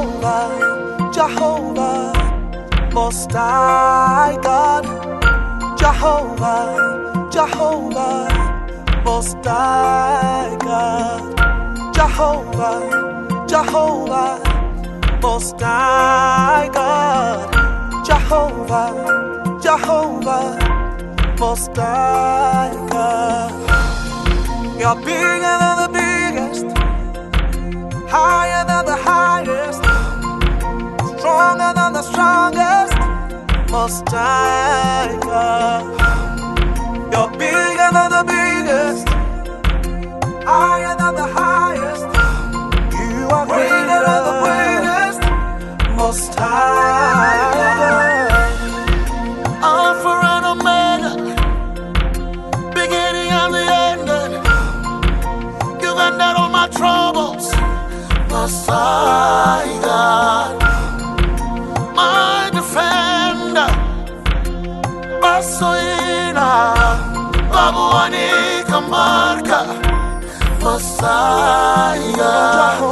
Jehovah, Jehovah, Most High God. Jehovah, Jehovah, Most High God. Jehovah, Jehovah, Most High God. Jehovah, Jehovah, Most High God. You're bigger than the biggest, higher than the highest, stronger than the strongest, Most High God. You're bigger than the biggest, higher than the highest, you are greater than the greatest, Most High God. Alpha and Omega, beginning and the ending, you've ended all my troubles, Most High God. My defender, Basoina, Babuani Kamarka, Most High God.